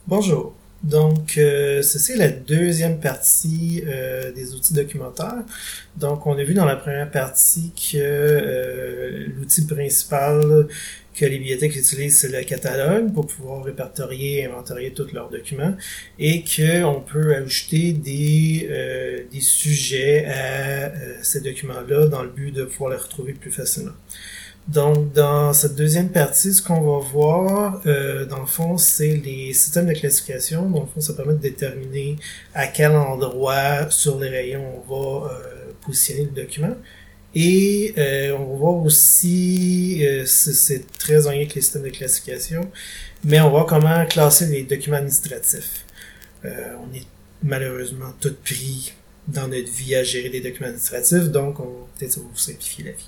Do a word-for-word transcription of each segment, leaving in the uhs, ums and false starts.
Bonjour. Donc, euh, ceci est la deuxième partie euh, des outils documentaires. Donc, on a vu dans la première partie que euh, l'outil principal que les bibliothèques utilisent, c'est le catalogue pour pouvoir répertorier et inventorier tous leurs documents et qu'on peut ajouter des, euh, des sujets à euh, ces documents-là dans le but de pouvoir les retrouver plus facilement. Donc, dans cette deuxième partie, ce qu'on va voir, euh, dans le fond, c'est les systèmes de classification. Dans le fond, ça permet de déterminer à quel endroit sur les rayons on va euh, positionner le document. Et euh, on va voir aussi, euh, c'est, c'est très en lien avec les systèmes de classification, mais on va voir comment classer les documents administratifs. Euh, on est malheureusement tous pris dans notre vie à gérer des documents administratifs, donc on, peut-être ça va vous simplifier la vie.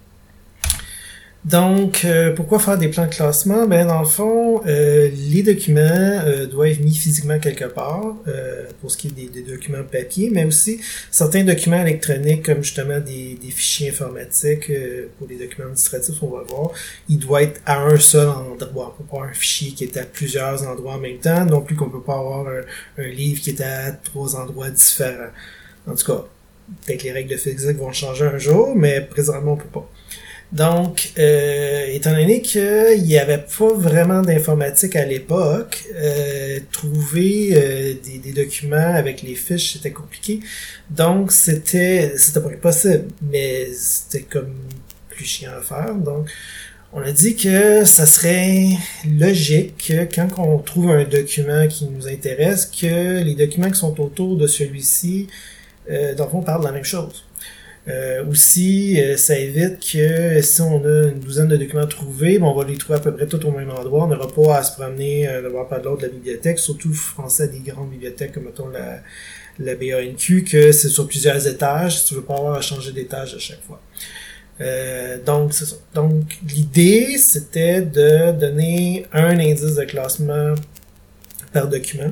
Donc, euh, pourquoi faire des plans de classement? Ben, dans le fond, euh, les documents euh, doivent être mis physiquement quelque part, euh, pour ce qui est des, des documents papier, mais aussi certains documents électroniques, comme justement des, des fichiers informatiques euh, pour les documents administratifs, on va voir, ils doivent être à un seul endroit. On peut pas avoir un fichier qui est à plusieurs endroits en même temps, non plus qu'on peut pas avoir un, un livre qui est à trois endroits différents. En tout cas, peut-être les règles de physique vont changer un jour, mais présentement, on peut pas. Donc, euh, étant donné qu'il n'y avait pas vraiment d'informatique à l'époque, euh, trouver euh, des, des documents avec les fiches, c'était compliqué. Donc, c'était c'était pas impossible, mais c'était comme plus chiant à faire. Donc, on a dit que ça serait logique que quand on trouve un document qui nous intéresse, que les documents qui sont autour de celui-ci, euh, dans le fond, parlent de la même chose. Euh, aussi, euh, ça évite que si on a une douzaine de documents trouvés, bon, on va les trouver à peu près tous au même endroit. On n'aura pas à se promener euh, de voir par de l'autre de la bibliothèque, surtout je pensais à des grandes bibliothèques comme mettons la, la B A N Q, que c'est sur plusieurs étages, si tu veux pas avoir à changer d'étage à chaque fois. Euh, donc, c'est ça. Donc, l'idée, c'était de donner un indice de classement par document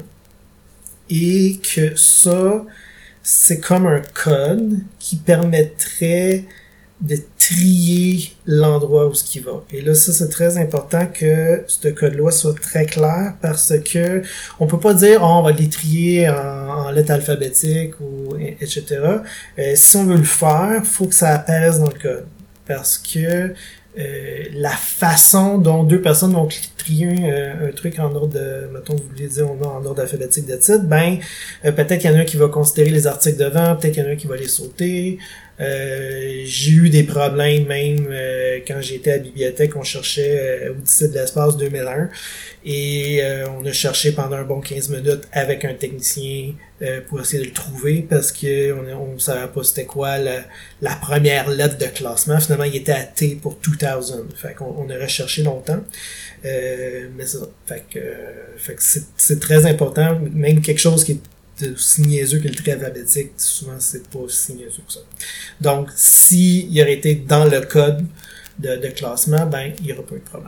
et que ça, c'est comme un code qui permettrait de trier l'endroit où ce qui va. Et là, ça, c'est très important que ce code-là soit très clair parce que on peut pas dire oh, on va les trier en, en lettres alphabétiques ou et cetera. Euh, si on veut le faire, faut que ça apparaisse dans le code parce que euh, la façon dont deux personnes vont trier un, un truc en ordre de, mettons, vous voulez dire en ordre alphabétique de titre, ben, euh, peut-être qu'il y en a un qui va considérer les articles devant, peut-être qu'il y en a un qui va les sauter. Euh, j'ai eu des problèmes même euh, quand j'étais à la bibliothèque, on cherchait euh, Odyssée de l'espace deux mille un et euh, on a cherché pendant un bon quinze minutes avec un technicien euh, pour essayer de le trouver parce que on, on savait pas c'était quoi la, la première lettre de classement. Finalement, il était à T pour deux mille. Fait qu'on on a recherché longtemps. Euh, mais c'est ça. Fait que, euh, fait que c'est, c'est très important, même quelque chose qui est aussi niaiseux que le trait alphabétique, souvent c'est pas aussi niaiseux que ça. Donc, s'il y aurait été dans le code de, de classement, ben, il n'y aurait pas eu de problème.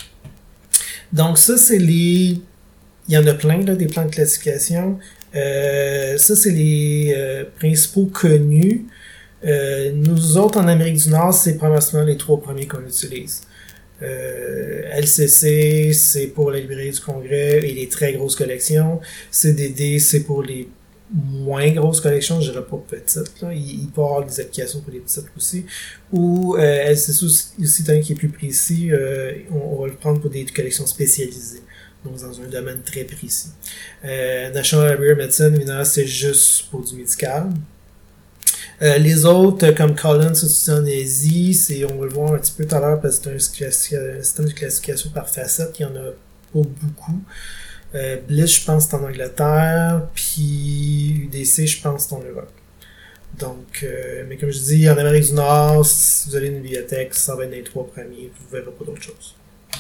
Donc, ça, c'est les... Il y en a plein, là, des plans de classification. Euh, ça, c'est les euh, principaux connus. Euh, nous autres, en Amérique du Nord, c'est probablement les trois premiers qu'on utilise. Euh, L C C, c'est pour la librairie du Congrès et les très grosses collections. C D D, c'est pour les moins grosses collections, je dirais pas petites. Là. Il, il peut y avoir des applications pour les petites aussi. Ou euh, L C C aussi, aussi un qui est plus précis, euh, on, on va le prendre pour des collections spécialisées. Donc dans un domaine très précis. Euh, National Library of Medicine, évidemment, c'est juste pour du médical. Euh, les autres, comme Collins, c'est en Asie, c'est, on va le voir un petit peu tout à l'heure parce que c'est un, un système de classification par facette, il y en a pas beaucoup. Euh, Bliss, je pense, c'est en Angleterre, puis U D C, je pense, c'est en Europe. Donc, euh, mais comme je dis, en Amérique du Nord, si vous avez une bibliothèque, ça va être les trois premiers, vous verrez pas d'autres choses.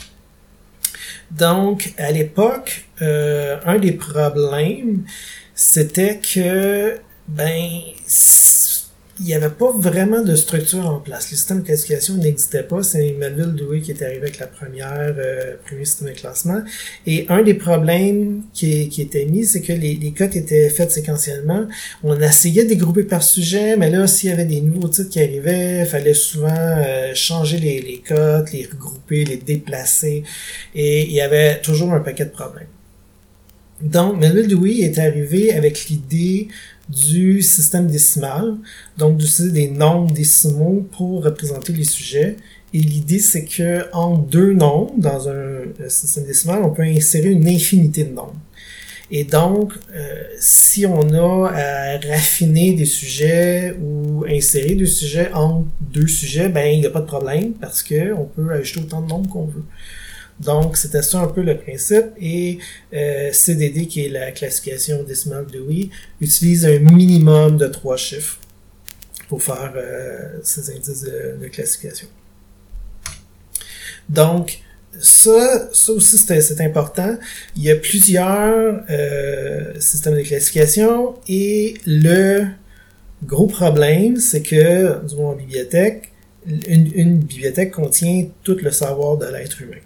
Donc, à l'époque, euh, un des problèmes, c'était que, ben, il n'y avait pas vraiment de structure en place. Le système de classification n'existait pas. C'est Melville Dewey qui est arrivé avec la première, euh, premier système de classement. Et un des problèmes qui, qui était mis, c'est que les, les cotes étaient faites séquentiellement. On essayait de les grouper par sujet, mais là, s'il y avait des nouveaux titres qui arrivaient, il fallait souvent euh, changer les, les cotes, les regrouper, les déplacer. Et il y avait toujours un paquet de problèmes. Donc, Melville Dewey est arrivé avec l'idée du système décimal, donc d'utiliser des nombres décimaux pour représenter les sujets. Et l'idée, c'est que entre deux nombres, dans un système décimal, on peut insérer une infinité de nombres. Et donc, euh, si on a à raffiner des sujets ou insérer des sujets entre deux sujets, ben il n'y a pas de problème parce que on peut ajouter autant de nombres qu'on veut. Donc, c'était ça un peu le principe. Et euh, C D D, qui est la classification décimale de Dewey, utilise un minimum de trois chiffres pour faire euh, ces indices de, de classification. Donc, ça, ça aussi c'est, c'est important. Il y a plusieurs euh, systèmes de classification et le gros problème, c'est que, du moins en bibliothèque, une, une bibliothèque contient tout le savoir de l'être humain.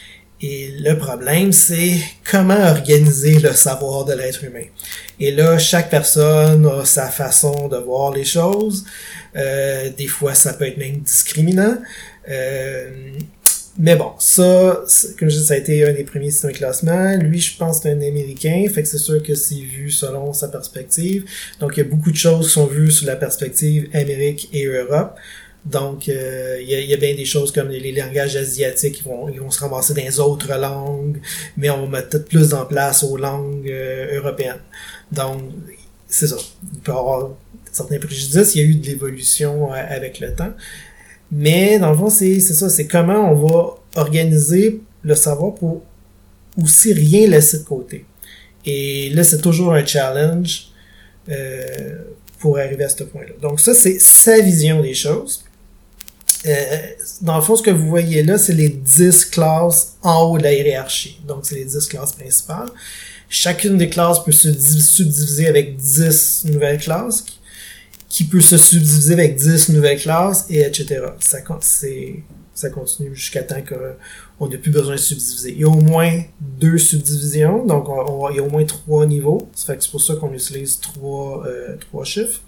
Et le problème, c'est comment organiser le savoir de l'être humain. Et là, chaque personne a sa façon de voir les choses. Euh, des fois, ça peut être même discriminant. Euh, mais bon, ça, comme je dis, ça a été un des premiers systèmes de classement. Lui, je pense que c'est un Américain, fait que c'est sûr que c'est vu selon sa perspective. Donc, il y a beaucoup de choses qui sont vues sous la perspective Amérique et Europe. Donc, euh, il y, a, il y a bien des choses comme les, les langages asiatiques, ils vont, ils vont se ramasser dans les autres langues, mais on met peut-être plus en place aux langues euh, européennes. Donc, c'est ça. Il peut y avoir certains préjudices. Il y a eu de l'évolution euh, avec le temps. Mais, dans le fond, c'est, c'est ça. C'est comment on va organiser le savoir pour aussi rien laisser de côté. Et là, c'est toujours un challenge euh, pour arriver à ce point-là. Donc, ça, c'est sa vision des choses. Euh, dans le fond, ce que vous voyez là, c'est les dix classes en haut de la hiérarchie. Donc, c'est les dix classes principales. Chacune des classes peut se subdiviser avec dix nouvelles classes, qui peut se subdiviser avec dix nouvelles classes, et et cetera. Ça, c'est, ça continue jusqu'à temps qu'on n'a plus besoin de subdiviser. Il y a au moins deux subdivisions, donc on, on, il y a au moins trois niveaux. Ça fait que c'est pour ça qu'on utilise trois, euh, trois chiffres.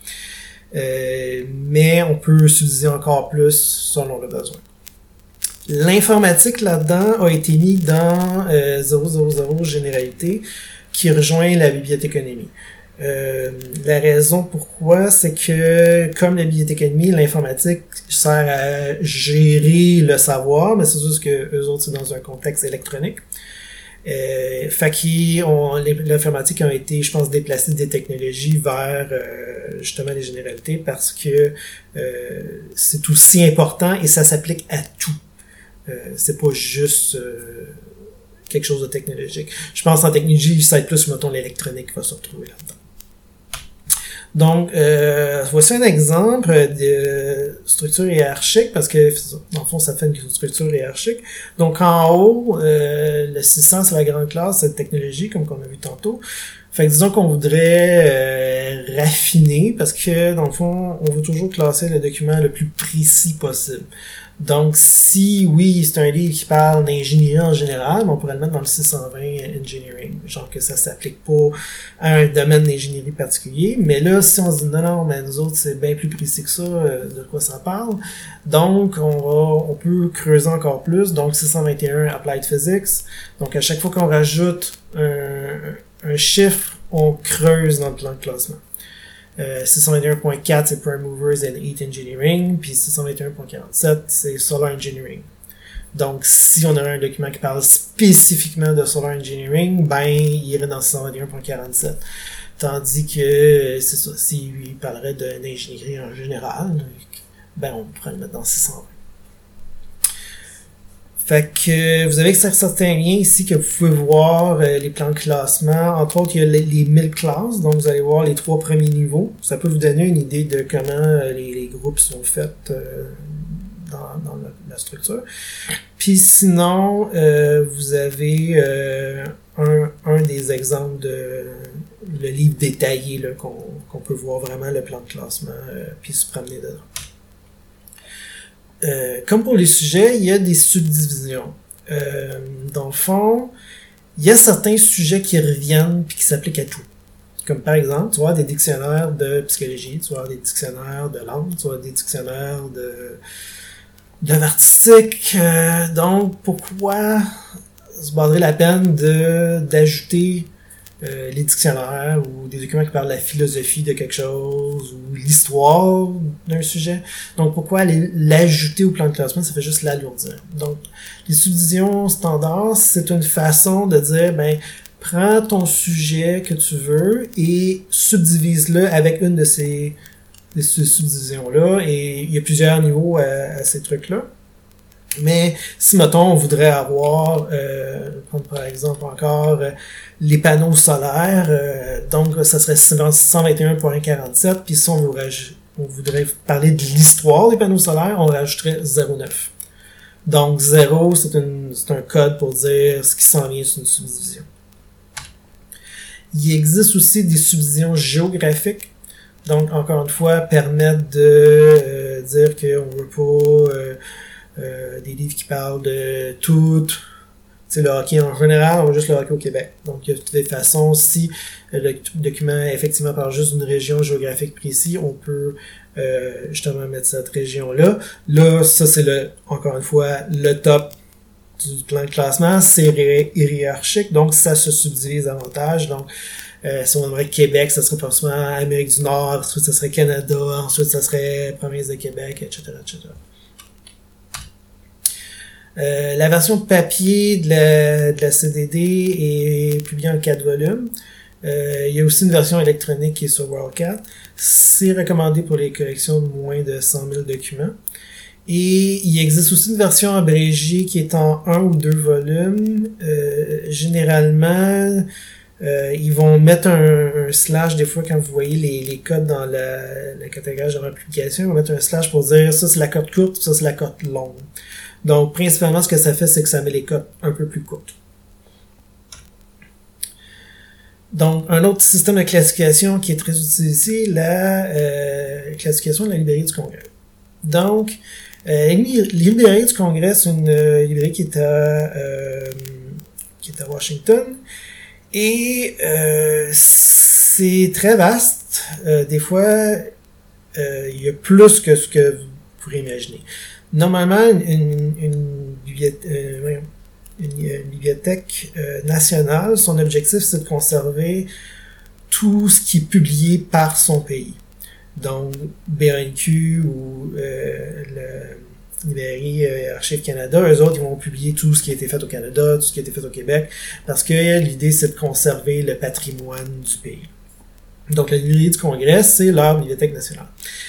Euh, mais on peut subdiviser encore plus selon le besoin. L'informatique là-dedans a été mis dans euh, zéro zéro zéro généralité qui rejoint la bibliothéconomie. Euh, la raison pourquoi, c'est que comme la bibliothéconomie, l'informatique sert à gérer le savoir, mais c'est juste que eux autres c'est dans un contexte électronique. Euh, fait qu'on, l'informatique a été, je pense, déplacée des technologies vers euh, justement les généralités parce que euh, c'est aussi important et ça s'applique à tout. Euh, c'est pas juste euh, quelque chose de technologique. Je pense en technologie, ça va être plus, mettons, l'électronique qui va se retrouver là-dedans. Donc, euh, voici un exemple de structure hiérarchique, parce que, dans le fond, ça fait une structure hiérarchique. Donc, en haut, euh, le six cents, c'est la grande classe, c'est la technologie, comme on a vu tantôt. Fait que disons qu'on voudrait euh, raffiner, parce que, dans le fond, on veut toujours classer le document le plus précis possible. Donc, si, oui, c'est un livre qui parle d'ingénierie en général, on pourrait le mettre dans le six cent vingt Engineering. Genre que ça s'applique pas à un domaine d'ingénierie particulier. Mais là, si on se dit non, non, mais nous autres, c'est bien plus précis que ça, euh, de quoi ça parle. Donc, on va, on peut creuser encore plus. Donc, six cent vingt et un Applied Physics. Donc, à chaque fois qu'on rajoute un, un chiffre, on creuse dans le plan de classement. Euh, six cent vingt et un point quatre, c'est Prime Movers and Heat Engineering, puis six cent vingt et un point quarante-sept, c'est Solar Engineering. Donc, si on a un document qui parle spécifiquement de Solar Engineering, ben, il irait dans six cent vingt et un point quarante-sept. Tandis que, c'est ça, s'il parlerait d'ingénierie en général, ben, on pourrait le mettre dans six cent vingt. Fait que vous avez certains liens ici que vous pouvez voir euh, les plans de classement. Entre autres, il y a les, les mille classes, donc vous allez voir les trois premiers niveaux. Ça peut vous donner une idée de comment euh, les, les groupes sont faits euh, dans, dans la, la structure. Puis sinon, euh, vous avez euh, un, un des exemples de le livre détaillé là, qu'on, qu'on peut voir vraiment le plan de classement euh, puis se promener dedans. Euh, comme pour les sujets, il y a des subdivisions. Euh, dans le fond, il y a certains sujets qui reviennent puis qui s'appliquent à tout. Comme par exemple, tu vas avoir des dictionnaires de psychologie, tu vas avoir des dictionnaires de langue, tu vas avoir des dictionnaires de d'œuvres artistiques. Euh, donc, pourquoi se vaudrait la peine de d'ajouter euh, les dictionnaires ou des documents qui parlent de la philosophie de quelque chose ou l'histoire d'un sujet. Donc, pourquoi aller l'ajouter au plan de classement? Ça fait juste l'alourdir. Donc, les subdivisions standards, c'est une façon de dire, ben, prends ton sujet que tu veux et subdivise-le avec une de ces, de ces subdivisions-là. Et il y a plusieurs niveaux à, à ces trucs-là. Mais si, mettons, on voudrait avoir, euh, prendre par exemple encore euh, les panneaux solaires, euh, donc ça serait cent vingt et un point quarante-sept, puis si on, veut raj- on voudrait parler de l'histoire des panneaux solaires, on rajouterait zéro virgule neuf. Donc zéro, c'est, une, c'est un code pour dire ce qui s'en vient sur une subdivision. Il existe aussi des subdivisions géographiques. Donc, encore une fois, permettre de euh, dire qu'on veut pas euh, euh, des livres qui parlent de tout, tu sais, le hockey en général, on veut juste le hockey au Québec. Donc, de toutes les façons, si le document effectivement parle juste d'une région géographique précise, on peut euh, justement mettre cette région-là. Là, ça, c'est le, encore une fois, le top du plan de classement, c'est hiérarchique, donc ça se subdivise davantage. Donc, euh, si on aimerait Québec, ça serait forcément Amérique du Nord, ensuite ça serait Canada, ensuite ça serait province de Québec, et cetera, et cetera. Euh, la version papier de la, de la C D D est publiée en quatre volumes. Euh, il y a aussi une version électronique qui est sur WorldCat. C'est recommandé pour les collections de moins de cent mille documents. Et il existe aussi une version abrégée qui est en un ou deux volumes. Euh, généralement, euh, ils vont mettre un, un slash des fois quand vous voyez les, les codes dans la, la catégorie de la publication, ils vont mettre un slash pour dire ça c'est la cote courte, ça c'est la cote longue. Donc principalement ce que ça fait, c'est que ça met les cotes un peu plus courtes. Donc, un autre système de classification qui est très utilisé, la euh, classification de la librairie du Congrès. Donc, euh, la librairie du Congrès, c'est une euh, librairie qui est à, euh, qui est à Washington. Et euh, c'est très vaste. Euh, des fois, euh, il y a plus que ce que vous pourrez imaginer. Normalement, une, une, une bibliothèque... Euh, Une, une bibliothèque euh, nationale, son objectif, c'est de conserver tout ce qui est publié par son pays. Donc, B A N Q ou euh, la librairie euh, Archives Canada, eux autres, ils vont publier tout ce qui a été fait au Canada, tout ce qui a été fait au Québec, parce que l'idée, c'est de conserver le patrimoine du pays. Donc, la librairie du Congrès, c'est leur bibliothèque nationale.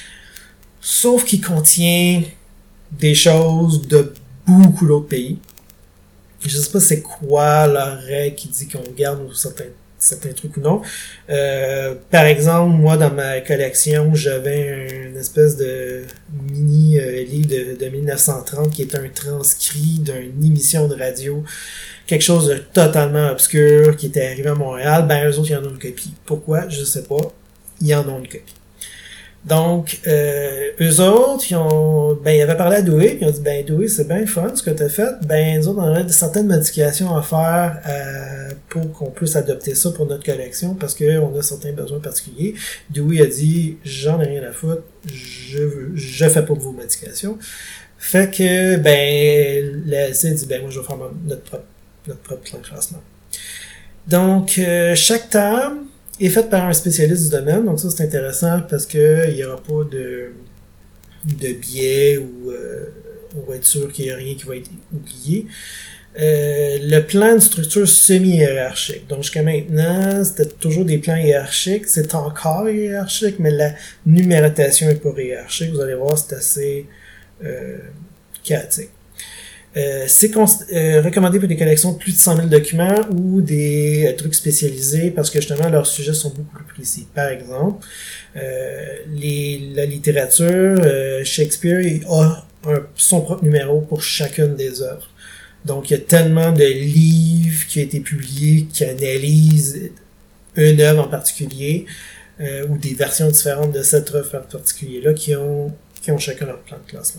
Sauf qu'il contient des choses de beaucoup d'autres pays. Je sais pas c'est quoi la règle qui dit qu'on garde certains, certains trucs ou non. Euh, par exemple, moi, dans ma collection, j'avais une espèce de mini euh, livre de, de mille neuf cent trente qui est un transcrit d'une émission de radio, quelque chose de totalement obscur qui était arrivé à Montréal. Ben, eux autres, ils en ont une copie. Pourquoi? Je sais pas. Ils en ont une copie. Donc, euh, eux autres, ils ont, ben, ils avaient parlé à Dewey, puis ils ont dit, ben, Dewey, c'est bien fun ce que t'as fait. Ben, nous autres, on aurait certaines modifications à faire euh, pour qu'on puisse adopter ça pour notre collection, parce que on a certains besoins particuliers. Dewey a dit, j'en ai rien à foutre, je veux, je fais pas vos modifications. Fait que, ben, la L C a dit, ben, moi, je vais faire notre propre, notre propre plan de classement. Donc, euh, chaque table est faite par un spécialiste du domaine, donc ça c'est intéressant parce que il y aura pas de de biais ou euh, on va être sûr qu'il y a rien qui va être oublié. Euh, le plan de structure semi-hiérarchique. Donc jusqu'à maintenant, c'était toujours des plans hiérarchiques, c'est encore hiérarchique, mais la numérotation est pas hiérarchique. Vous allez voir, c'est assez euh, chaotique. Euh, c'est const- euh, recommandé pour des collections de plus de cent mille documents ou des euh, trucs spécialisés parce que justement leurs sujets sont beaucoup plus précis. Par exemple, euh, les, la littérature, euh, Shakespeare il a un, son propre numéro pour chacune des œuvres. Donc il y a tellement de livres qui ont été publiés qui analysent une œuvre en particulier euh, ou des versions différentes de cette œuvre en particulier-là qui ont, qui ont chacun leur plan de classement.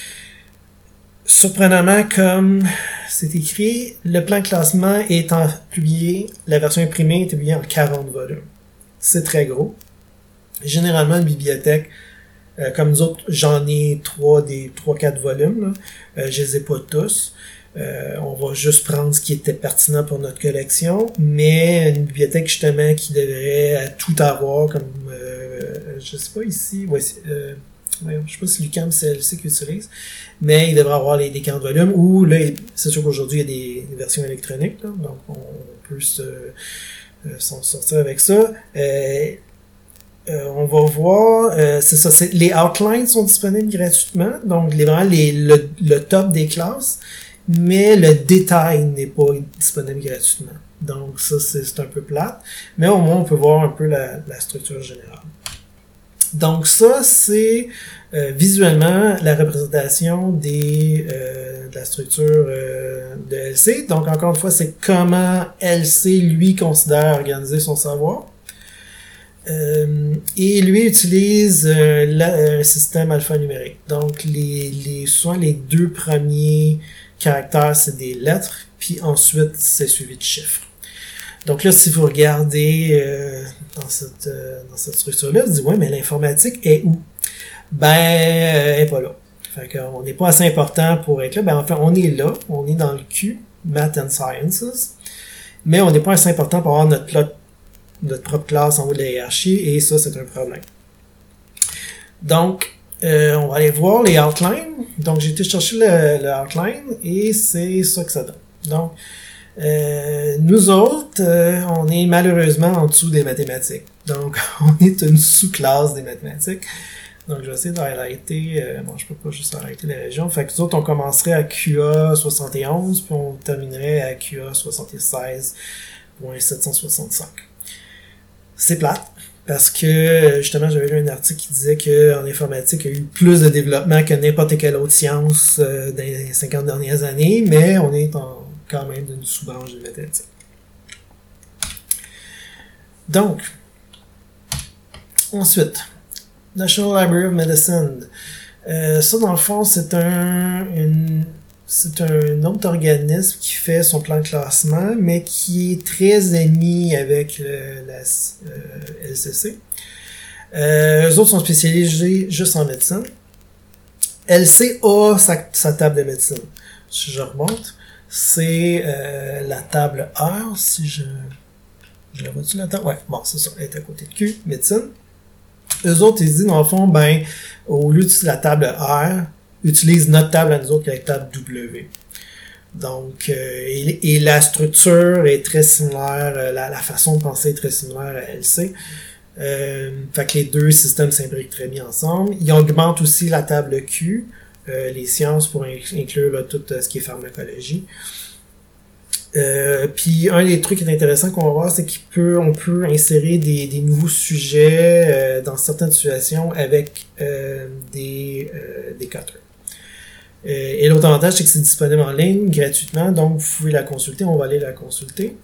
Surprenamment, comme c'est écrit, le plan de classement est en publié, la version imprimée est publiée en quarante volumes. C'est très gros. Généralement, une bibliothèque, euh, comme nous autres, j'en ai trois des trois quatre volumes. Là. Euh, je les ai pas tous. Euh, on va juste prendre ce qui était pertinent pour notre collection, mais une bibliothèque justement qui devrait tout avoir, comme euh, je sais pas ici, ouais, euh, ouais, je sais pas si l'UQAM C L C qui utilise, mais il devrait avoir les, les quarante volumes, ou là, c'est sûr qu'aujourd'hui il y a des, des versions électroniques, là, donc on peut se, euh, s'en sortir avec ça. Euh, Euh, on va voir, euh, c'est ça, c'est, les outlines sont disponibles gratuitement, donc les, vraiment les, le, le top des classes, mais le détail n'est pas disponible gratuitement. Donc ça, c'est, c'est un peu plate, mais au moins on peut voir un peu la, la structure générale. Donc ça, c'est euh, visuellement la représentation des, euh, de la structure euh, de L C. Donc encore une fois, c'est comment L C, lui, considère organiser son savoir. Euh, et lui utilise euh, la, un système alphanumérique. Donc les, les souvent les deux premiers caractères c'est des lettres, puis ensuite c'est suivi de chiffres. Donc là, si vous regardez euh, dans cette euh, dans cette structure-là, vous dites ouais, mais l'informatique est où? Ben, euh, elle est pas là. Fait qu'on n'est pas assez important pour être là. Ben enfin, on est là, on est dans le Q, Math and Sciences, mais on n'est pas assez important pour avoir notre plot notre propre classe en haut de la hiérarchie, et ça, c'est un problème. Donc, euh, on va aller voir les outlines. Donc, j'ai été chercher le, le outline, et c'est ça que ça donne. Donc, euh, nous autres, euh, on est malheureusement en dessous des mathématiques. Donc, on est une sous-classe des mathématiques. Donc, je vais essayer d'highlighter, euh, bon, je peux pas juste highlighter les régions. Fait que nous autres, on commencerait à Q A soixante et onze, puis on terminerait à Q A soixante-seize point sept cent soixante-cinq. C'est plate, parce que, justement, j'avais lu un article qui disait qu'en informatique, il y a eu plus de développement que n'importe quelle autre science euh, dans les cinquante dernières années, mais on est en, quand même d'une sous-branche de mathématiques. Donc, ensuite, National Library of Medicine. Euh, ça, dans le fond, c'est un, une, c'est un autre organisme qui fait son plan de classement, mais qui est très ami avec le, la euh, L C C. Euh, eux autres sont spécialisés juste en médecine. L C a sa, sa table de médecine. Si je remonte, c'est euh, la table R, si je... Je la vois-tu la table? Ouais, bon, c'est ça, elle est à côté de Q, médecine. Eux autres, ils disent, dans le fond, ben, au lieu de la table R, utilise notre table à nous autres qui est la table W. Donc, euh, et, et la structure est très similaire, la, la façon de penser est très similaire à L C. Euh, fait que les deux systèmes s'imbriquent très bien ensemble. Ils augmentent aussi la table Q, euh, les sciences pour inclure là, tout ce qui est pharmacologie. Euh, puis un des trucs qui est intéressant qu'on va voir, c'est qu'on peut, on peut insérer des, des nouveaux sujets euh, dans certaines situations avec euh, des, euh, des cutters. Euh, et l'autre avantage, c'est que c'est disponible en ligne gratuitement, donc vous pouvez la consulter, on va aller la consulter.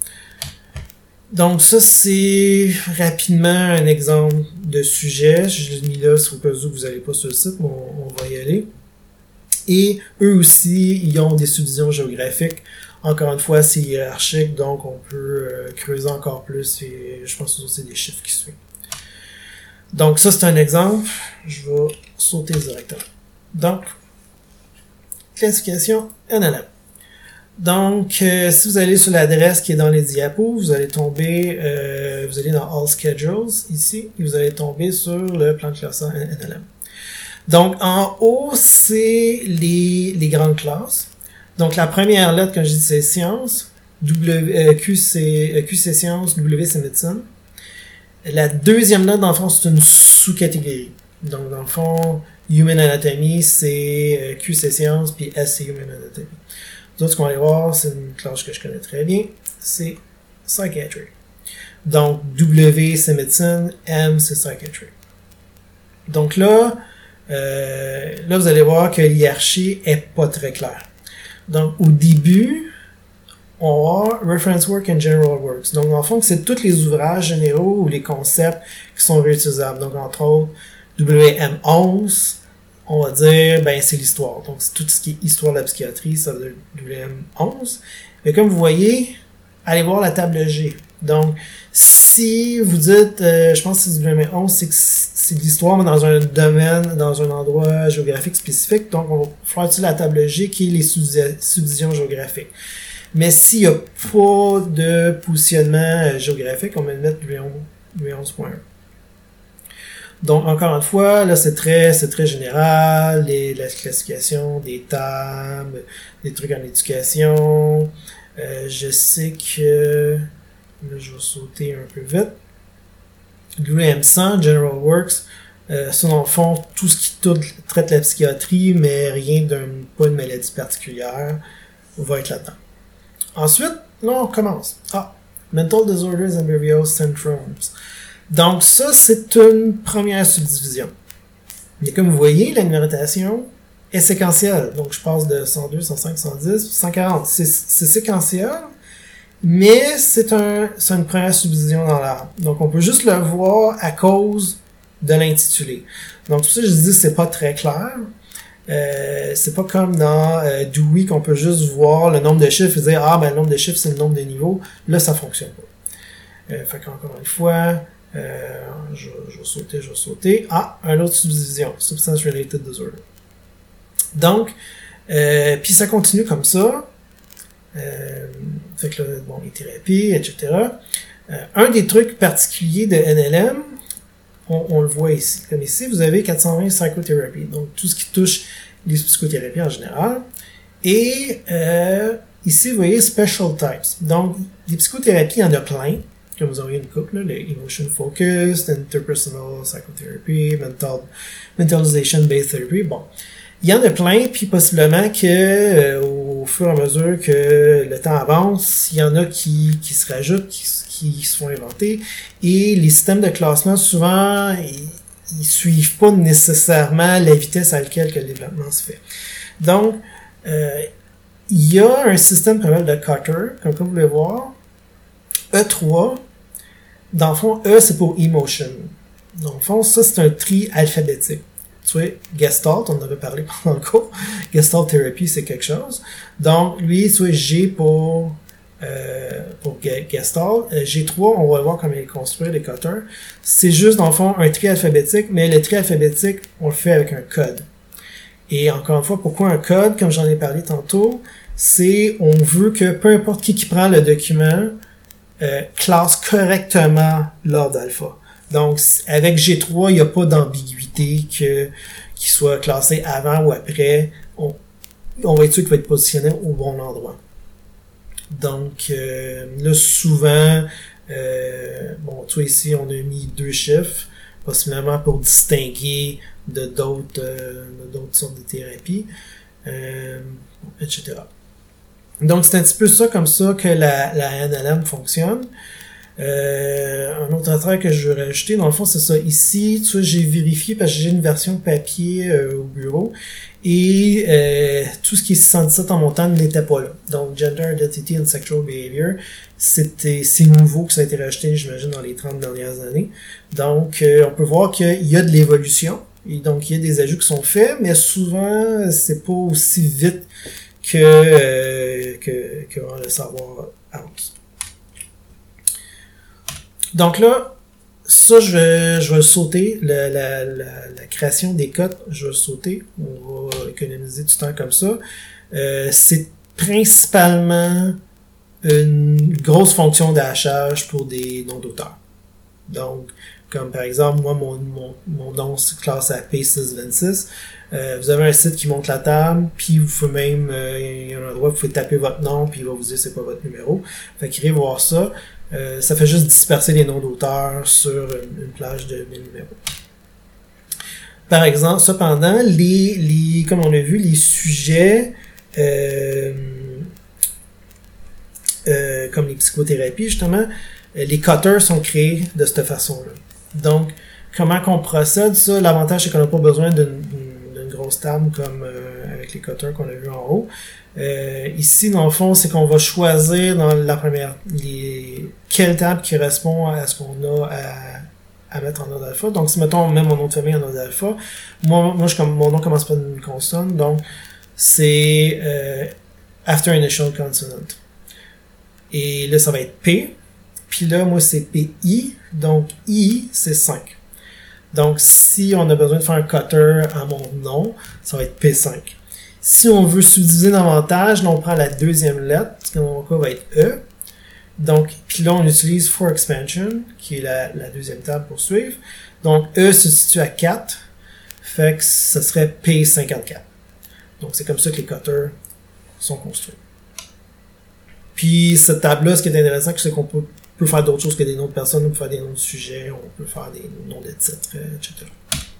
Donc ça, c'est rapidement un exemple de sujet. Je l'ai mis là, si au cas où vous n'allez pas sur le site, on, on va y aller. Et eux aussi, ils ont des subdivisions géographiques. Encore une fois, c'est hiérarchique, donc on peut euh, creuser encore plus, et je pense que c'est des chiffres qui suivent. Donc ça, c'est un exemple. Je vais sauter directement. Donc, classification N L M. Donc, euh, si vous allez sur l'adresse qui est dans les diapos, vous allez tomber, euh, vous allez dans All Schedules, ici, et vous allez tomber sur le plan de classement N L M. Donc, en haut, c'est les, les grandes classes. Donc, la première lettre, quand je dis c'est sciences, W, euh, Q, c'est, euh, Q, c'est sciences, W, c'est médecine. La deuxième lettre, dans le fond, c'est une sous-catégorie. Donc, dans le fond, Human Anatomy, c'est euh, Q, c'est sciences, puis S, c'est Human Anatomy. D'autres, ce qu'on va aller voir, c'est une classe que je connais très bien, c'est Psychiatry. Donc, W, c'est médecine, M, c'est Psychiatry. Donc là, euh, là, vous allez voir que l'hiérarchie est pas très claire. Donc, au début, on a Reference Work and General Works. Donc, dans le fond, c'est tous les ouvrages généraux ou les concepts qui sont réutilisables. Donc, entre autres, W M onze, on va dire, ben, c'est l'histoire. Donc, c'est tout ce qui est histoire de la psychiatrie, ça veut dire W M onze. Mais comme vous voyez, allez voir la table G. Donc, si vous dites, euh, je pense que c'est du deux mille onze, c'est que c'est de l'histoire, mais dans un domaine, dans un endroit géographique spécifique, donc on va faire utiliser la table G qui est les subdivisions géographiques. Mais s'il n'y a pas de positionnement euh, géographique, on va mettre deux mille onze point un. Donc, encore une fois, là, c'est très, c'est très général, les, la classification des tables, des trucs en éducation. Euh, je sais que, là, je vais sauter un peu vite. W M cent, General Works, euh, ça, dans le fond, tout ce qui tout, traite la psychiatrie, mais rien d'un, pas une maladie particulière, va être là-dedans. Ensuite, là, on commence. Ah, Mental Disorders and Behavioral Syndromes. Donc ça, c'est une première subdivision. Mais comme vous voyez, la numérotation est séquentielle. Donc je passe de cent deux, cent cinq, cent dix, cent quarante. C'est, c'est séquentiel, mais c'est, un, c'est une première subdivision dans l'arbre. Donc on peut juste le voir à cause de l'intitulé. Donc tout ça, je dis, c'est pas très clair. Euh, c'est pas comme dans euh, Dewey qu'on peut juste voir le nombre de chiffres et dire « Ah, ben le nombre de chiffres, c'est le nombre de niveaux. » Là, ça fonctionne pas. Euh, fait qu'encore une fois... Euh, je, je vais sauter, je vais sauter. Ah, un autre subdivision, Substance Related Disorder. Donc, euh, puis ça continue comme ça. Euh, fait que là, bon, les thérapies, et cetera. Euh, un des trucs particuliers de N L M, on, on le voit ici. Comme ici, vous avez quatre cent vingt psychothérapies. Donc, tout ce qui touche les psychothérapies en général. Et euh, ici, vous voyez Special Types. Donc, les psychothérapies, il y en a plein. Comme vous auriez une couple, là, les Emotion Focused, Interpersonal Psychotherapy, Mental, Mentalization Based Therapy, bon. Il y en a plein, puis possiblement que euh, au fur et à mesure que le temps avance, il y en a qui, qui se rajoutent, qui, qui se font inventer, et les systèmes de classement, souvent, ils, ils suivent pas nécessairement la vitesse à laquelle que le développement se fait. Donc, euh, il y a un système pas mal de Cotter, comme vous pouvez voir, E trois. Dans le fond, E, c'est pour Emotion. Dans le fond, ça, c'est un tri alphabétique. Tu vois, Gestalt, on en avait parlé pendant le cours. Gestalt Therapy, c'est quelque chose. Donc, lui, tu vois, G pour, euh, pour Gestalt. Euh, G trois, on va voir comment il est construit, les cutters. C'est juste, dans le fond, un tri alphabétique, mais le tri alphabétique, on le fait avec un code. Et encore une fois, pourquoi un code? Comme j'en ai parlé tantôt, c'est, on veut que peu importe qui qui prend le document, Euh, classe correctement l'ordre alpha. Donc, avec G trois, il n'y a pas d'ambiguïté que qu'il soit classé avant ou après. On, on va être sûr qu'il va être positionné au bon endroit. Donc, euh, là, souvent, euh, bon, tu vois ici, on a mis deux chiffres, possiblement pour distinguer de d'autres, euh, de d'autres sortes de thérapies, euh, et cetera. Donc, c'est un petit peu ça, comme ça, que la, la N L M fonctionne. Euh, un autre trait que je veux rajouter, dans le fond, c'est ça. Ici, tu vois, j'ai vérifié parce que j'ai une version papier euh, au bureau et euh, tout ce qui est six cent dix-sept en montant n'était pas là. Donc, Gender Identity and Sexual Behavior, c'était, c'est nouveau que ça a été rajouté, j'imagine, dans les trente dernières années. Donc, euh, on peut voir qu'il y a de l'évolution et donc, il y a des ajouts qui sont faits, mais souvent, c'est pas aussi vite que, euh, que, que on va le savoir out. Donc là, ça, je vais, je vais sauter, la, la, la, la création des cotes, je vais sauter, on va économiser du temps comme ça. Euh, c'est principalement une grosse fonction d'hachage pour des noms d'auteurs. Donc, comme par exemple, moi, mon, mon, mon nom se classe à P six cent vingt-six. Euh, vous avez un site qui monte la table, puis vous pouvez même, euh, il y a un endroit où vous pouvez taper votre nom, puis il va vous dire c'est quoi votre numéro. Fait qu'irez voir ça. Euh, ça fait juste disperser les noms d'auteurs sur une, une plage de mille numéros. Par exemple, cependant, les, les, comme on a vu, les sujets, euh, euh, comme les psychothérapies, justement, les cutters sont créés de cette façon-là. Donc, comment qu'on procède, ça, l'avantage, c'est qu'on n'a pas besoin d'une, d'une grosse table comme euh, avec les cutters qu'on a vu en haut. Euh, ici, dans le fond, c'est qu'on va choisir dans la première, les, quelle table qui correspond à ce qu'on a à, à mettre en ordre alpha. Donc, si mettons, on met mon nom de famille en ordre alpha, moi, moi je, comme, mon nom commence par une consonne, donc c'est euh, after initial consonant. Et là, ça va être P. Puis là, moi, c'est P I. Donc, I, c'est cinq. Donc, si on a besoin de faire un cutter à mon nom, ça va être P cinq. Si on veut subdiviser davantage, là, on prend la deuxième lettre, qui dans mon cas va être E. Donc, puis là, on utilise for expansion, qui est la, la deuxième table pour suivre. Donc, E se situe à quatre. Fait que ce serait P cinquante-quatre. Donc, c'est comme ça que les cutters sont construits. Puis, cette table-là, ce qui est intéressant, c'est qu'on peut, peut faire d'autres choses que des noms de personnes, on peut faire des noms de sujets, on peut faire des noms de titres, et cetera.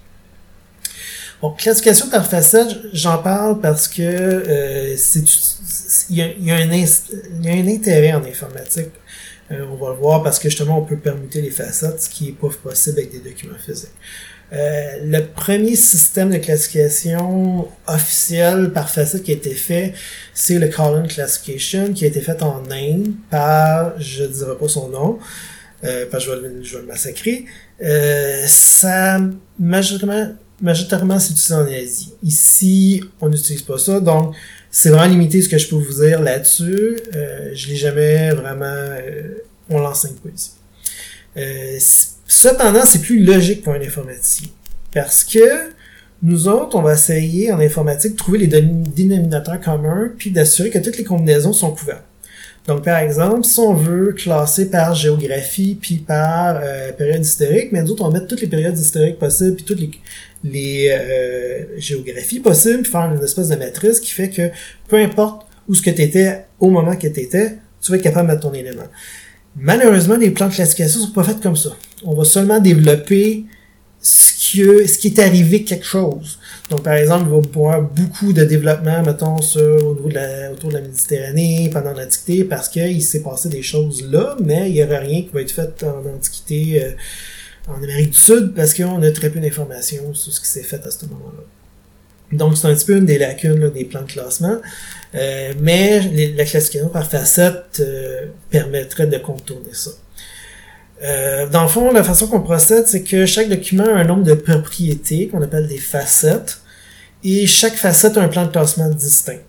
Bon, classification par facette, j'en parle parce que euh, c'est il y a, il y a un il y a un intérêt en informatique. Euh, on va le voir parce que justement on peut permuter les facettes, ce qui est pas possible avec des documents physiques. Euh, le premier système de classification officiel par facette qui a été fait, c'est le Colin Classification, qui a été fait en Inde par, je ne dirai pas son nom, euh, parce que je vais, je vais le massacrer. Euh, ça, majoritairement, majoritairement, c'est utilisé en Asie. Ici, on n'utilise pas ça, donc c'est vraiment limité ce que je peux vous dire là-dessus. Euh, je l'ai jamais vraiment... Euh, on l'enseigne pas ici. Euh, cependant, c'est plus logique pour un informaticien. Parce que nous autres, on va essayer en informatique de trouver les dénominateurs communs puis d'assurer que toutes les combinaisons sont couvertes. Donc, par exemple, si on veut classer par géographie puis par euh, période historique, mais nous autres, on va mettre toutes les périodes historiques possibles puis toutes les, les euh, géographies possibles puis faire une espèce de matrice qui fait que peu importe où ce que tu étais au moment que tu étais, tu vas être capable de mettre ton élément. Malheureusement, les plans de classification sont pas faits comme ça. On va seulement développer ce qui, ce qui est arrivé quelque chose. Donc, par exemple, il va y avoir beaucoup de développement, mettons, sur, au niveau de la, autour de la Méditerranée, pendant l'Antiquité, parce qu'il s'est passé des choses là, mais il y aura rien qui va être fait en Antiquité, euh, en Amérique du Sud, parce qu'on a très peu d'informations sur ce qui s'est fait à ce moment-là. Donc, c'est un petit peu une des lacunes là, des plans de classement. Euh, mais les, la classification par facette euh, permettrait de contourner ça. Euh, dans le fond, la façon qu'on procède, c'est que chaque document a un nombre de propriétés qu'on appelle des facettes, et chaque facette a un plan de classement distinct.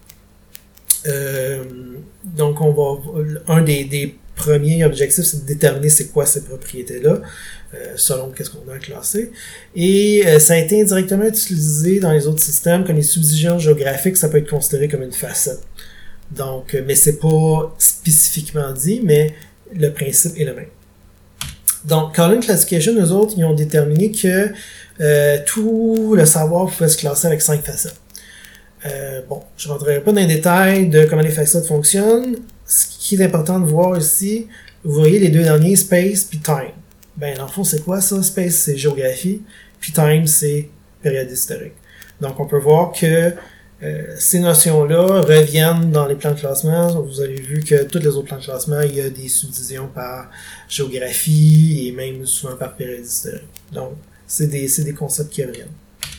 Euh, donc, on va un des, des premiers objectifs, c'est de déterminer c'est quoi ces propriétés-là, euh, selon qu'est-ce qu'on a classé. Et euh, ça a été indirectement utilisé dans les autres systèmes, comme les subdivisions géographiques, ça peut être considéré comme une facette. Donc, euh, mais c'est pas spécifiquement dit, mais le principe est le même. Donc, Colin Classification, eux autres, ils ont déterminé que euh, tout le savoir pouvait se classer avec cinq facettes. Euh, bon, je rentrerai pas dans les détails de comment les facettes fonctionnent. Ce qui est important de voir ici, vous voyez les deux derniers, space puis time. Ben, dans le fond, c'est quoi ça? Space, c'est géographie, puis time, c'est période historique. Donc, on peut voir que euh, ces notions-là reviennent dans les plans de classement. Vous avez vu que tous les autres plans de classement, il y a des subdivisions par géographie et même souvent par période historique. Donc, c'est des, c'est des concepts qui reviennent.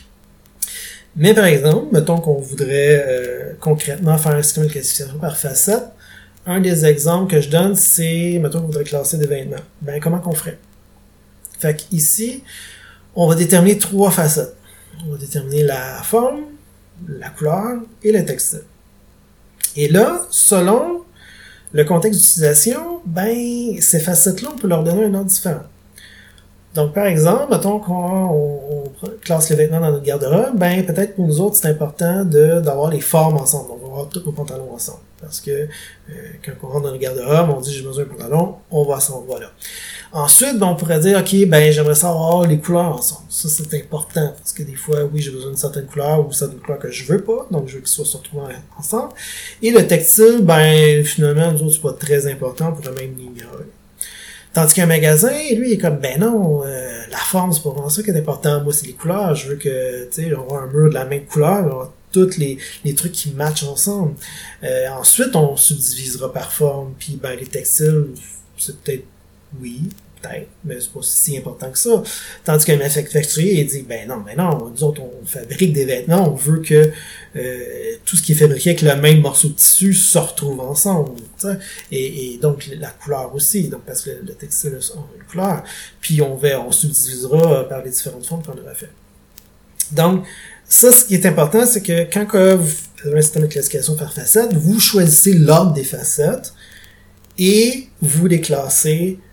Mais par exemple, mettons qu'on voudrait euh, concrètement faire un système de classification par facette. Un des exemples que je donne, c'est, mettons qu'on voudrait classer des vêtements. Ben, comment qu'on ferait? Fait qu'ici, on va déterminer trois facettes. On va déterminer la forme, la couleur et le textile. Et là, selon le contexte d'utilisation, ben, ces facettes-là, on peut leur donner un nom différent. Donc, par exemple, mettons qu'on on, on classe les vêtements dans notre garde-robe, ben, peut-être pour nous autres, c'est important de, d'avoir les formes ensemble. Donc, on va avoir tous nos pantalons ensemble. Parce que, euh, quand on rentre dans le garde-robe, on dit, j'ai besoin d'un pantalon, on va à cet endroit-là. Ensuite, ben, on pourrait dire, OK, ben, j'aimerais savoir les couleurs ensemble. Ça, c'est important. Parce que des fois, oui, j'ai besoin d'une certaine couleur ou certaines couleurs que je veux pas. Donc, je veux qu'ils soient se retrouvés ensemble. Et le textile, ben, finalement, nous autres, c'est pas très important. On pourrait même l'ignorer. Tandis qu'un magasin, lui, il est comme, ben non, euh, la forme, c'est pas vraiment ça qui est important. Moi, c'est les couleurs. Je veux que, tu sais, on va un mur de la même couleur, on va tous les, les trucs qui matchent ensemble. Euh, ensuite, on subdivisera par forme. Puis, ben, les textiles, c'est peut-être, oui, peut-être, mais c'est pas si important que ça. Tandis qu'un manufacturier, il dit, ben non, ben non, nous autres, on fabrique des vêtements, on veut que euh, tout ce qui est fabriqué avec le même morceau de tissu se retrouve ensemble. Et, et donc, la couleur aussi, donc parce que le, le textile a une couleur. Puis, on va, on subdivisera par les différentes formes qu'on aura fait. Donc, ça, ce qui est important, c'est que quand que vous avez un système de classification par facette, vous choisissez l'ordre des facettes et vous les classez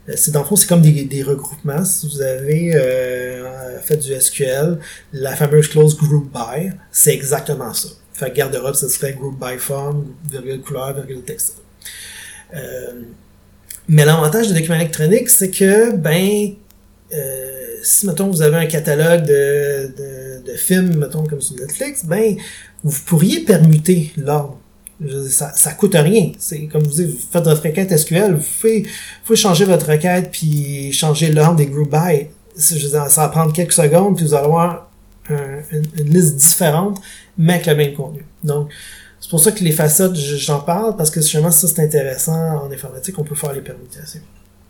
c'est dans le fond, c'est comme des, des regroupements. Si vous avez euh, fait du S Q L, la fameuse clause group by, c'est exactement ça. Fait que garde-robe, ça serait group by form, virgule couleur, virgule texte. Euh, mais l'avantage des documents électroniques, c'est que, ben, euh, si, mettons, vous avez un catalogue de, de, de films, mettons, comme sur Netflix, ben, vous pourriez permuter l'ordre. Ça, ça coûte rien. C'est comme vous dites, vous faites votre requête S Q L, vous pouvez, vous pouvez changer votre requête puis changer l'ordre des group by. Je veux dire, ça va prendre quelques secondes puis vous allez avoir un, une, une liste différente, mais avec le même contenu. Donc, c'est pour ça que les facettes, j'en parle parce que justement, ça c'est intéressant en informatique, on peut faire les permutations.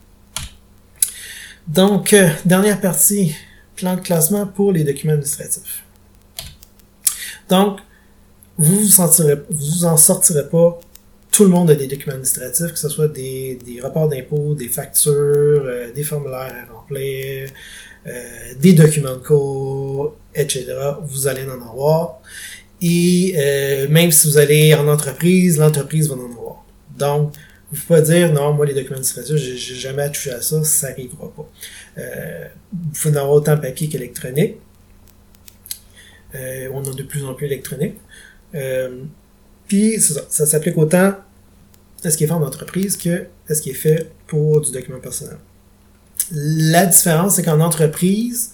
Donc, euh, dernière partie, plan de classement pour les documents administratifs. Donc, vous vous sentirez, vous en sortirez pas. Tout le monde a des documents administratifs, que ce soit des, des rapports d'impôts, des factures, euh, des formulaires à remplir, euh, des documents de cours, et cetera. Vous allez en avoir. Et euh, même si vous allez en entreprise, l'entreprise va en avoir. Donc, vous pouvez dire, non, moi, les documents administratifs, j'ai, j'ai jamais touché à ça, ça n'arrivera pas. Euh, vous pouvez en avoir autant papier qu'électronique. Euh, on en a de plus en plus électronique. Euh, puis, c'est ça, ça s'applique autant à ce qui est fait en entreprise que à ce qui est fait pour du document personnel. La différence, c'est qu'en entreprise,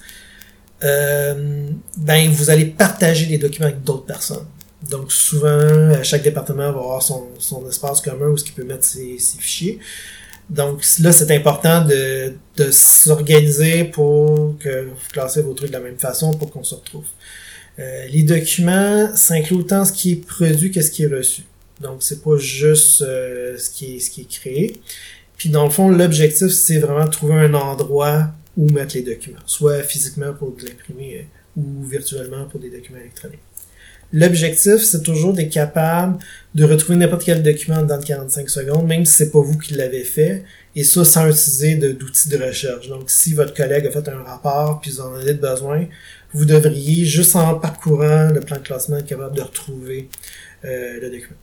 euh, ben, vous allez partager des documents avec d'autres personnes. Donc, souvent, chaque département va avoir son, son espace commun où il peut mettre ses, ses fichiers. Donc, là, c'est important de, de s'organiser pour que vous classez vos trucs de la même façon pour qu'on se retrouve. Euh, les documents, ça inclut autant ce qui est produit que ce qui est reçu. Donc, c'est pas juste euh, ce qui est ce qui est créé. Puis, dans le fond, l'objectif, c'est vraiment de trouver un endroit où mettre les documents, soit physiquement pour l'imprimer euh, ou virtuellement pour des documents électroniques. L'objectif, c'est toujours d'être capable de retrouver n'importe quel document dans quarante-cinq secondes, même si c'est pas vous qui l'avez fait, et ça sans utiliser de, d'outils de recherche. Donc, si votre collègue a fait un rapport puis vous en avez besoin, vous devriez, juste en parcourant le plan de classement, être capable de retrouver euh, le document.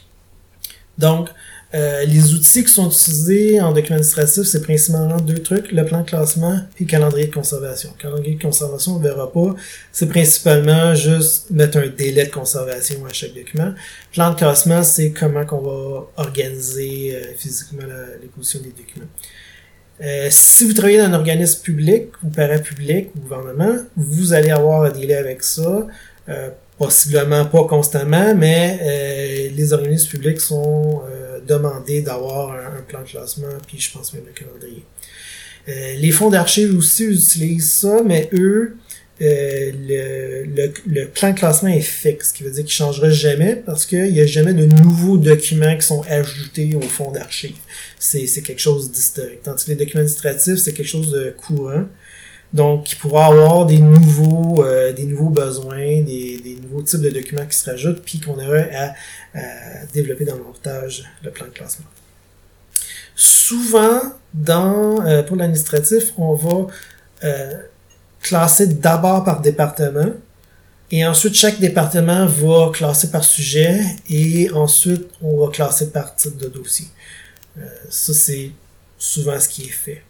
Donc, euh, les outils qui sont utilisés en document administratif, c'est principalement deux trucs, le plan de classement et le calendrier de conservation. Le calendrier de conservation, on ne verra pas, c'est principalement juste mettre un délai de conservation à chaque document. Le plan de classement, c'est comment qu'on va organiser euh, physiquement la, les positions des documents. Euh, si vous travaillez dans un organisme public ou parapublic ou gouvernement, vous allez avoir un délai avec ça, euh, possiblement pas constamment, mais euh, les organismes publics sont euh, demandés d'avoir un, un plan de classement, puis je pense même un calendrier. Euh, les fonds d'archives aussi utilisent ça, mais eux, euh, le, le, le plan de classement est fixe, ce qui veut dire qu'il ne changera jamais parce qu'il n'y a jamais de nouveaux documents qui sont ajoutés au fonds d'archives. C'est, c'est quelque chose d'historique. Tandis que les documents administratifs, c'est quelque chose de courant. Donc, il pourra avoir des nouveaux, euh, des nouveaux besoins, des, des nouveaux types de documents qui se rajoutent, puis qu'on aurait à, à développer dans le montage le plan de classement. Souvent, dans euh, pour l'administratif, on va euh, classer d'abord par département, et ensuite chaque département va classer par sujet, et ensuite on va classer par type de dossier. Euh, ça, c'est souvent ce qui est fait.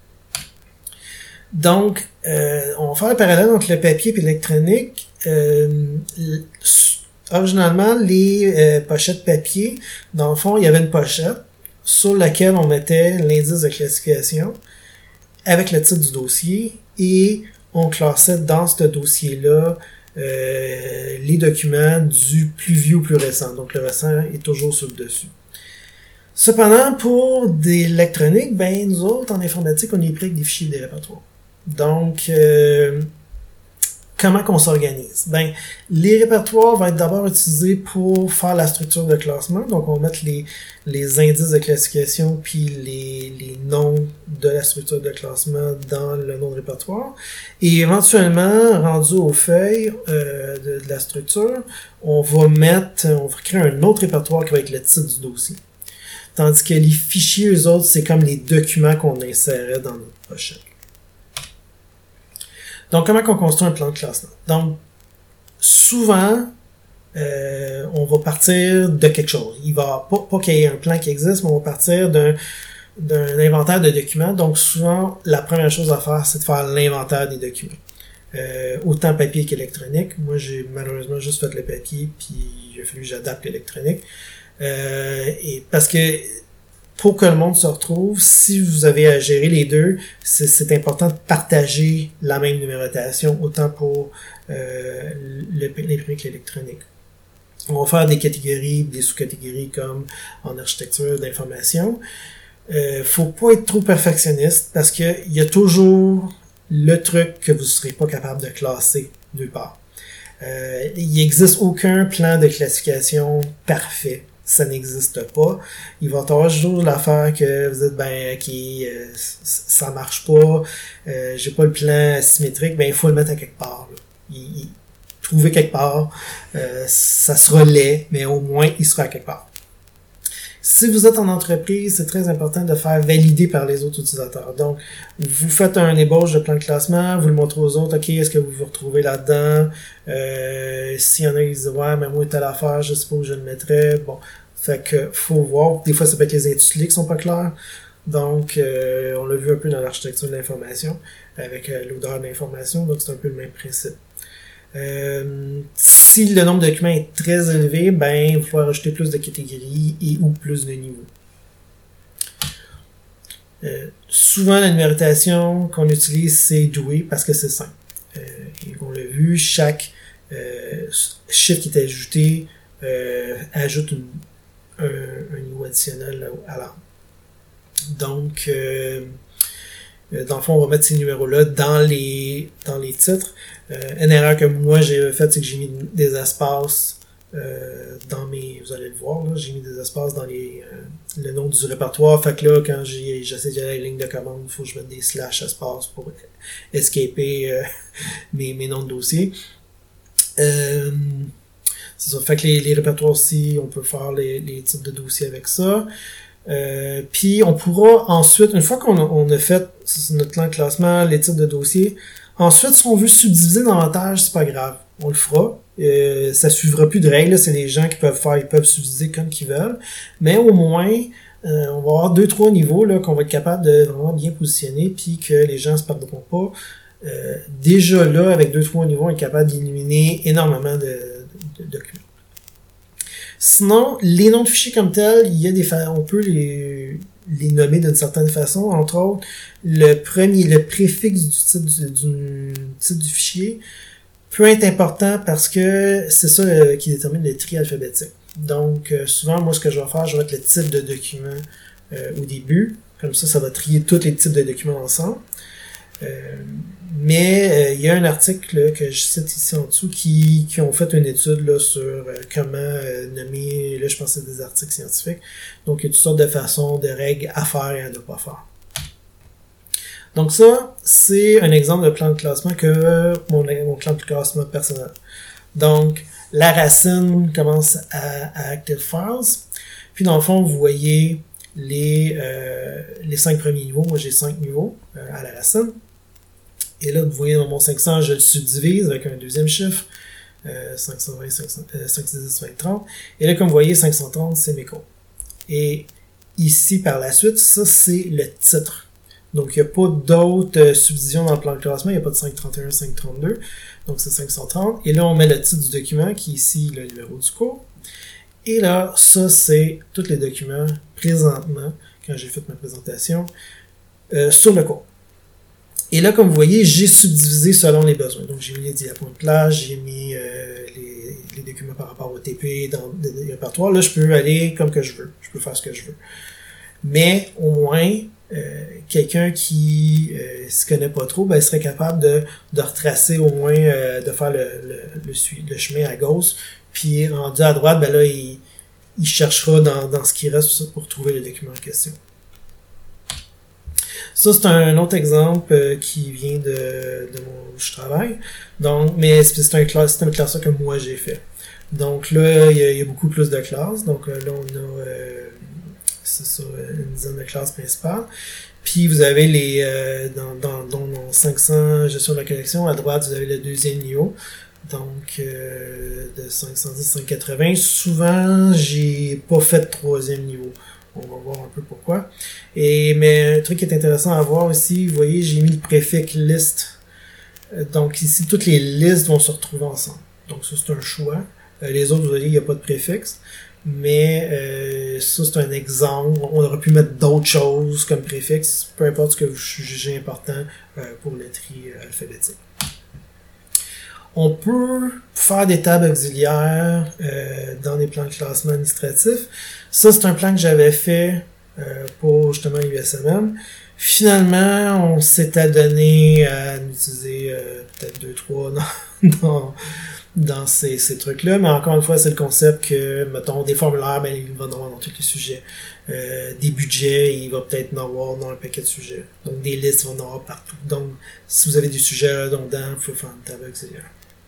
Donc, euh, on va faire le parallèle entre le papier et l'électronique. Euh, originalement, les euh, pochettes papier, dans le fond, il y avait une pochette sur laquelle on mettait l'indice de classification avec le titre du dossier et on classait dans ce dossier-là euh, les documents du plus vieux au plus récent. Donc, le récent est toujours sur le dessus. Cependant, pour des électroniques, ben, nous autres, en informatique, on est pris avec des fichiers des répertoires. Donc, euh, comment qu'on s'organise? Ben, les répertoires vont être d'abord utilisés pour faire la structure de classement. Donc, on va mettre les, les indices de classification puis les, les noms de la structure de classement dans le nom de répertoire. Et éventuellement, rendu aux feuilles euh, de, de la structure, on va mettre, on va créer un autre répertoire qui va être le titre du dossier. Tandis que les fichiers, eux autres, c'est comme les documents qu'on insérait dans notre pochette. Donc, comment on construit un plan de classement? Donc, souvent, euh, on va partir de quelque chose. Il va pas, pas qu'il y ait un plan qui existe, mais on va partir d'un, d'un inventaire de documents. Donc souvent, la première chose à faire, c'est de faire l'inventaire des documents. Euh, autant papier qu'électronique. Moi, j'ai malheureusement juste fait le papier, puis il a fallu que j'adapte l'électronique. Euh, et parce que pour que le monde se retrouve, si vous avez à gérer les deux, c'est, c'est important de partager la même numérotation, autant pour euh, l'imprimé que l'électronique. On va faire des catégories, des sous-catégories comme en architecture d'information. Euh, faut pas être trop perfectionniste parce que il y a toujours le truc que vous ne serez pas capable de classer nulle part. Euh, il n'existe aucun plan de classification parfait. Ça n'existe pas. Il va y avoir toujours l'affaire que vous dites, ben, ok, euh, ça marche pas, euh, j'ai pas le plan symétrique, ben, il faut le mettre à quelque part, là. Il, il, trouver quelque part, euh, ça sera laid, mais au moins, il sera à quelque part. Si vous êtes en entreprise, c'est très important de faire valider par les autres utilisateurs. Donc, vous faites un ébauche de plan de classement, vous le montrez aux autres, ok, est-ce que vous vous retrouvez là-dedans? Euh, s'il y en a qui disent, ouais, mais moi, telle affaire, je sais pas où je le mettrais. Bon, fait que, faut voir. Des fois, ça peut être les intitulés qui sont pas clairs. Donc, euh, on l'a vu un peu dans l'architecture de l'information, avec euh, l'odeur de l'information, donc c'est un peu le même principe. Euh, si le nombre de documents est très élevé, ben, il faut rajouter plus de catégories et ou plus de niveaux. Euh, souvent, la numérotation qu'on utilise, c'est doué parce que c'est simple. Euh, et on l'a vu, chaque euh, chiffre qui est ajouté euh, ajoute une, un, un niveau additionnel à l'arbre. Donc, euh, dans le fond, on va mettre ces numéros-là dans les dans les titres. Euh, une erreur que moi j'ai faite, c'est que j'ai mis des espaces euh, dans mes... Vous allez le voir, là, j'ai mis des espaces dans les euh, le nom du répertoire. Fait que là, quand j'ai, j'essaie d'y aller à la ligne de commande, il faut que je mette des slash espaces pour escaper euh, mes, mes noms de dossier. Euh, c'est ça. Fait que les, les répertoires aussi, on peut faire les, les types de dossiers avec ça. Euh, puis on pourra ensuite, une fois qu'on a, on a fait notre plan de classement, les types de dossiers, ensuite si on veut subdiviser davantage, c'est pas grave, on le fera. Euh, ça suivra plus de règles, c'est les gens qui peuvent faire, ils peuvent subdiviser comme qu'ils veulent, mais au moins euh, on va avoir deux trois niveaux là qu'on va être capable de vraiment bien positionner, puis que les gens se perdront pas. Euh, déjà là, avec deux trois niveaux, on est capable d'éliminer énormément de, de, de documents. Sinon, les noms de fichiers comme tels, il y a des fa- on peut les, les nommer d'une certaine façon. Entre autres, le premier, le préfixe du titre du, du titre du fichier peut être important parce que c'est ça euh, qui détermine le tri alphabétique. Donc, euh, souvent, moi, ce que je vais faire, je vais mettre le type de document euh, au début. Comme ça, ça va trier tous les types de documents ensemble. Euh, mais euh, il y a un article là, que je cite ici en dessous qui, qui ont fait une étude là, sur euh, comment euh, nommer, là je pense que c'est des articles scientifiques, donc il y a toutes sortes de façons, de règles à faire et à ne pas faire. Donc ça, c'est un exemple de plan de classement que mon, mon plan de classement personnel. Donc la racine commence à, à Active Files, puis dans le fond vous voyez les, euh, les cinq premiers niveaux, moi j'ai cinq niveaux euh, à la racine. Et là, vous voyez dans mon cinq cents, je le subdivise avec un deuxième chiffre, euh, cinq cent vingt, cinq cents, euh, cinq cent dix, cinq cent trente. Et là, comme vous voyez, cinq cent trente, c'est mes codes. Et ici, par la suite, ça, c'est le titre. Donc, il n'y a pas d'autres euh, subdivisions dans le plan de classement. Il n'y a pas de cinq cent trente et un, cinq cent trente-deux. Donc, c'est cinq cent trente. Et là, on met le titre du document, qui est ici le numéro du cours. Et là, ça, c'est tous les documents présentement, quand j'ai fait ma présentation, euh, sur le cours. Et là, comme vous voyez, j'ai subdivisé selon les besoins. Donc, j'ai mis les diapos de plage, j'ai mis euh, les, les documents par rapport au T P dans le répertoire. Là, je peux aller comme que je veux. Je peux faire ce que je veux. Mais, au moins, euh, quelqu'un qui euh, se connaît pas trop, ben, serait capable de, de retracer au moins, euh, de faire le, le, le, le chemin à gauche. Puis, rendu à droite, ben là, il, il cherchera dans, dans ce qui reste pour trouver le document en question. Ça, c'est un autre exemple euh, qui vient de, de mon, où je travaille. Donc, mais c'est, c'est un classe, c'est un classeur que moi j'ai fait. Donc là, il y a, il y a beaucoup plus de classes. Donc euh, là, on a euh, c'est ça, une dizaine de classes principales. Puis vous avez les euh, dans, dans, dans, dans cinq cents gestion de la collection, à droite, vous avez le deuxième niveau. Donc euh, de cinq cent dix à cinq cent quatre-vingts. Souvent, j'ai pas fait de troisième niveau. On va voir un peu pourquoi. Et, mais un truc qui est intéressant à voir aussi, vous voyez, j'ai mis le préfixe list. Donc ici, toutes les listes vont se retrouver ensemble. Donc ça, c'est un choix. Euh, les autres, vous voyez, il n'y a pas de préfixe. Mais euh, ça, c'est un exemple. On aurait pu mettre d'autres choses comme préfixe, peu importe ce que vous jugez important euh, pour le tri euh, alphabétique. On peut faire des tables auxiliaires euh, dans des plans de classement administratif. Ça, c'est un plan que j'avais fait euh, pour justement U S M M. Finalement, on s'est adonné à utiliser euh, peut-être deux, trois dans, dans, dans ces, ces trucs-là. Mais encore une fois, c'est le concept que, mettons, des formulaires, ben, il va en avoir dans tous les sujets. Euh, des budgets, il va peut-être en avoir dans un paquet de sujets. Donc, des listes, il va en avoir partout. Donc, si vous avez des sujets redondants, il faut faire une table auxiliaire.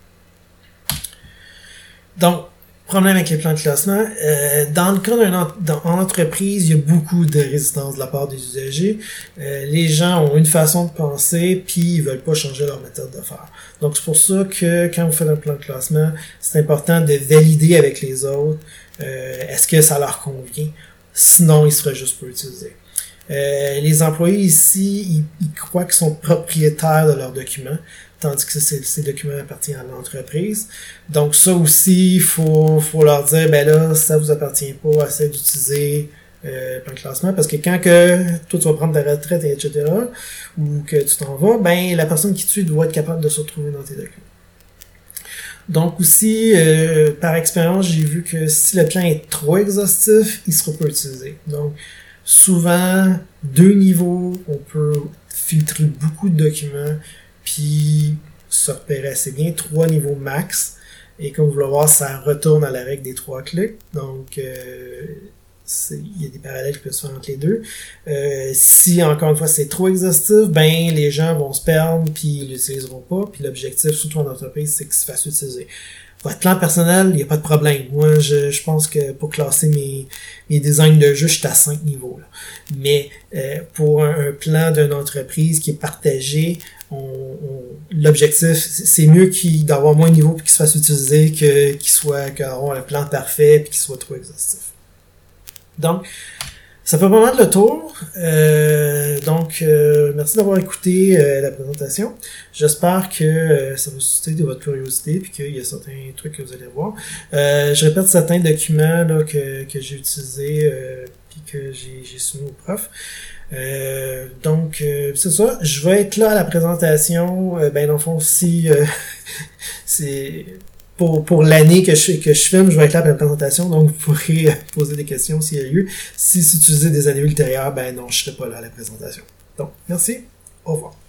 Donc, problème avec les plans de classement. Euh, dans le cas d'un en entreprise, il y a beaucoup de résistance de la part des usagers. Euh, les gens ont une façon de penser, puis ils veulent pas changer leur méthode de faire. Donc, c'est pour ça que quand vous faites un plan de classement, c'est important de valider avec les autres euh, est-ce que ça leur convient. Sinon, ils seraient juste pas utilisés. Euh, les employés ici, ils, ils croient qu'ils sont propriétaires de leurs documents, tandis que ces, ces documents appartiennent à l'entreprise. Donc ça aussi, il faut, faut leur dire, ben là, ça vous appartient pas, essayez d'utiliser euh, le plan de classement, parce que quand que toi tu vas prendre ta retraite, et cetera, ou que tu t'en vas, ben la personne qui tue doit être capable de se retrouver dans tes documents. Donc aussi, euh, par expérience, j'ai vu que si le plan est trop exhaustif, il sera pas utilisé. Donc, souvent, deux niveaux, on peut filtrer beaucoup de documents, puis se repérer assez bien. Trois niveaux max. Et comme vous le voyez, ça retourne à la règle des trois clics. Donc, euh, il y a des parallèles qui peuvent se faire entre les deux. Euh, si, encore une fois, c'est trop exhaustif, ben les gens vont se perdre, puis ils l'utiliseront pas. Puis l'objectif, surtout en entreprise, c'est qu'il se fasse utiliser. Votre plan personnel, il n'y a pas de problème. Moi, je, je pense que pour classer mes, mes designs de jeu, je suis à cinq niveaux. Là. Mais euh, pour un, un plan d'une entreprise qui est partagé, on, on, l'objectif, c'est mieux qu'il, d'avoir moins de niveaux et qu'il se fasse utiliser que qu'il soit qu'avoir un plan parfait et qu'il soit trop exhaustif. Donc, ça fait pas mal le tour. Euh, donc, euh, merci d'avoir écouté euh, la présentation. J'espère que euh, ça va susciter de votre curiosité et qu'il y a certains trucs que vous allez voir. Euh, je répète certains documents là, que, que j'ai utilisés euh, et que j'ai, j'ai soumis au prof. Euh, donc, euh, c'est ça. Je vais être là à la présentation. Euh, ben, dans le fond, si euh, c'est... Pour, pour l'année que je, que je filme, je vais être là pour la présentation, donc vous pourrez poser des questions s'il y a lieu. Si vous utilisez des années ultérieures, ben non, je serai pas là à la présentation. Donc, merci, au revoir.